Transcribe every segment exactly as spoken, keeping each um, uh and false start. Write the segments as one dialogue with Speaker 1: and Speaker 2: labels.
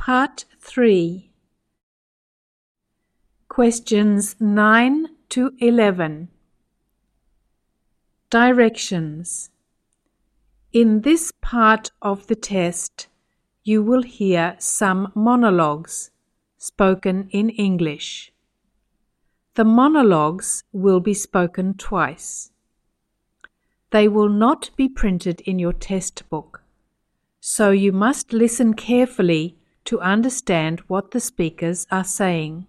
Speaker 1: Part three. Questions nine to eleven. Directions. In this part of the test, you will hear some monologues spoken in English. The monologues will be spoken twice. They will not be printed in your test book, so you must listen carefully to understand what the speakers are saying.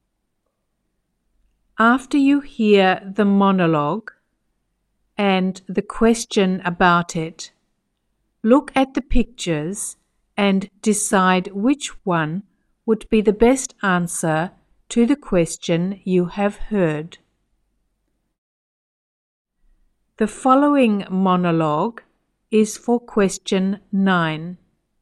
Speaker 1: After you hear the monologue and the question about it, look at the pictures and decide which one would be the best answer to the question you have heard. The following monologue is for question nine.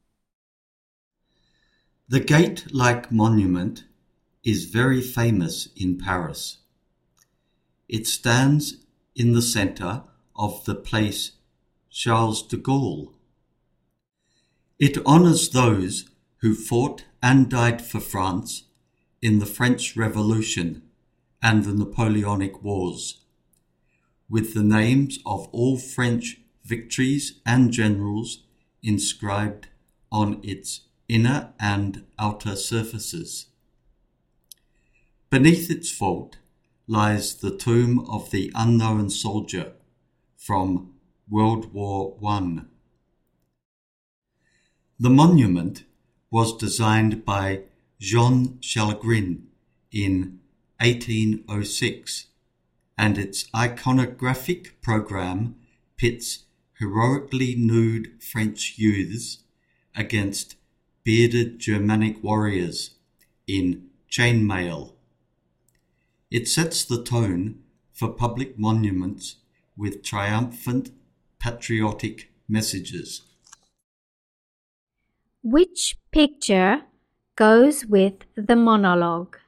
Speaker 2: The gate-like monument is very famous in Paris. It stands in the center of the place Charles de Gaulle. It honors those who fought and died for France in the French Revolution and the Napoleonic Wars, with the names of all French victories and generals inscribed on its inner and outer surfaces. Beneath its vault lies the tomb of the unknown soldier from World War One. The monument was designed by Jean Chalgrin in eighteen oh six, and its iconographic program pits heroically nude French youths against bearded Germanic warriors in chainmail. It sets the tone for public monuments with triumphant patriotic messages.
Speaker 3: Which picture goes with the monologue?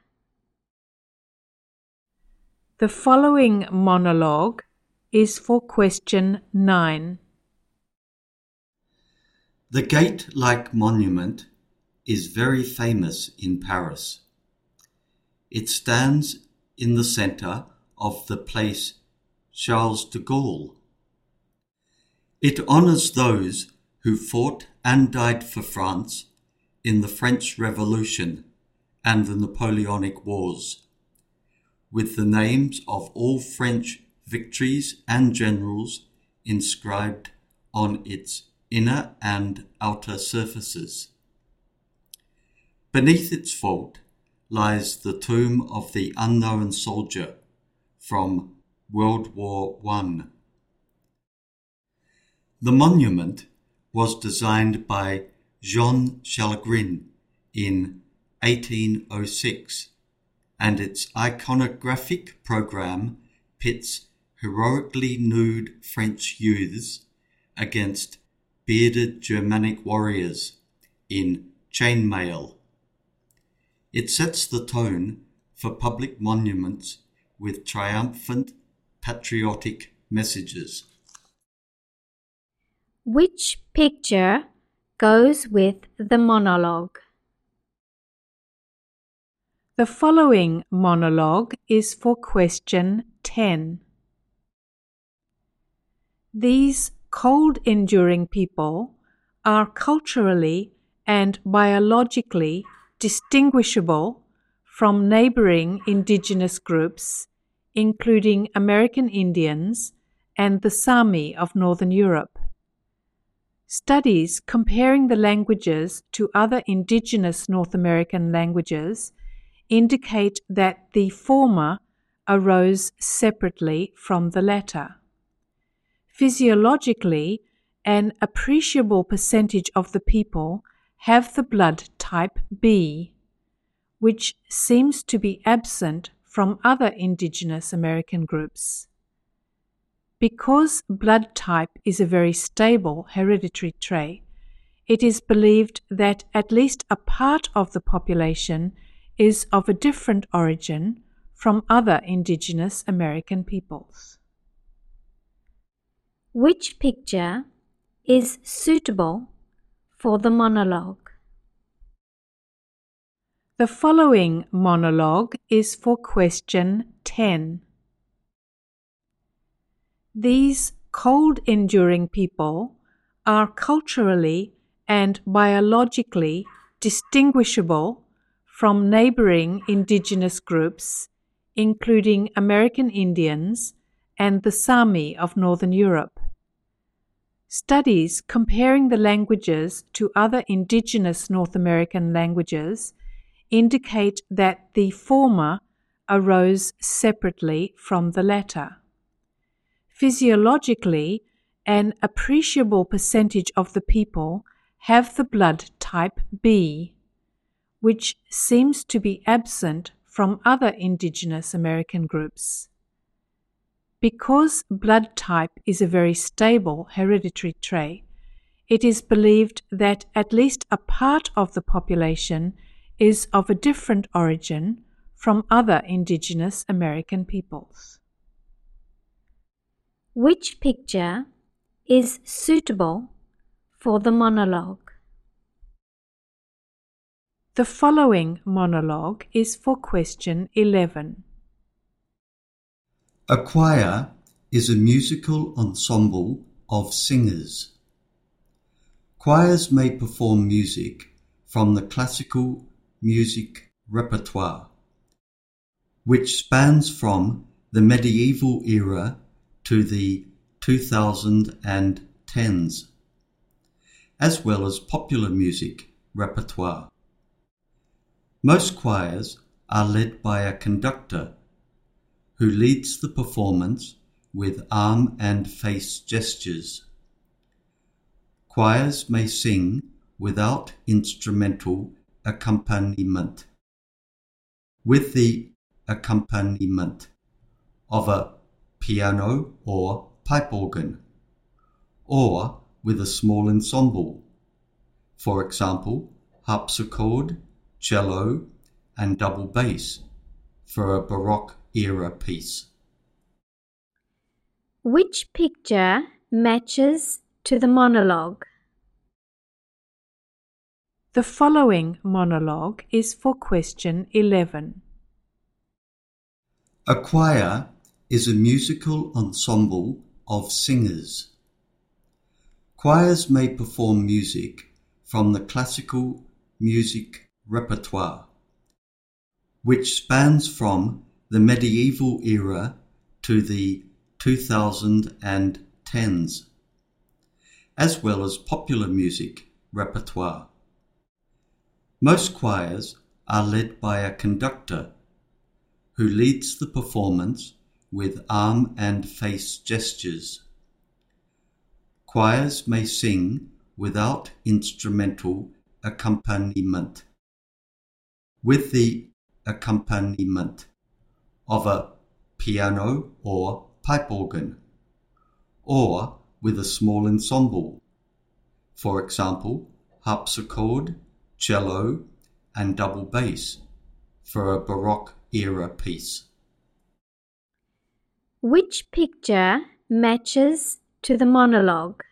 Speaker 1: The following monologue is for question nine.
Speaker 2: The gate-like monument is very famous in Paris. It stands in the center of the place Charles de Gaulle. It honors those who fought and died for France in the French Revolution and the Napoleonic Wars, with the names of all French victories and generals inscribed on its inner and outer surfaces. Beneath its vault lies the tomb of the unknown soldier from World War One. The monument was designed by Jean Chalgrin in eighteen oh six, and its iconographic program pits heroically nude French youths against bearded Germanic warriors in chainmail. It sets the tone for public monuments with triumphant patriotic messages.
Speaker 3: Which picture goes with the monologue?
Speaker 1: The following monologue is for question ten. These cold-enduring people are culturally and biologically distinguishable from neighboring indigenous groups, including American Indians and the Sami of Northern Europe. Studies comparing the languages to other indigenous North American languages indicate that the former arose separately from the latter. Physiologically, an appreciable percentage of the people have the blood type B, which seems to be absent from other indigenous American groups. Because blood type is a very stable hereditary trait, it is believed that at least a part of the population is of a different origin from other indigenous American peoples.
Speaker 3: Which picture is suitable for the monologue?
Speaker 1: The following monologue is for question ten. These cold-enduring people are culturally and biologically distinguishable from neighboring indigenous groups, including American Indians and the Sami of Northern Europe. Studies comparing the languages to other indigenous North American languages indicate that the former arose separately from the latter. Physiologically, an appreciable percentage of the people have the blood type B, which seems to be absent from other indigenous American groups. Because blood type is a very stable hereditary trait, it is believed that at least a part of the population is of a different origin from other indigenous American peoples.
Speaker 3: Which picture is suitable for the monologue?
Speaker 1: The following monologue is for question eleven.
Speaker 2: A choir is a musical ensemble of singers. Choirs may perform music from the classical music repertoire, which spans from the medieval era to the two thousand tens, as well as popular music repertoire. Most choirs are led by a conductor who leads the performance with arm and face gestures. Choirs may sing without instrumental accompaniment, with the accompaniment of a piano or pipe organ, or with a small ensemble, for example, harpsichord, cello, and double bass for a Baroque era piece.
Speaker 3: Which picture matches to the monologue?
Speaker 1: The following monologue is for question eleven.
Speaker 2: A choir is a musical ensemble of singers. Choirs may perform music from the classical music repertoire, which spans from the medieval era to the two thousand tens, as well as popular music repertoire. Most choirs are led by a conductor who leads the performance with arm and face gestures. Choirs may sing without instrumental accompaniment, with the accompaniment of a piano or pipe organ, or with a small ensemble, for example, harpsichord, cello, and double bass for a Baroque era piece.
Speaker 3: Which picture matches to the monologue?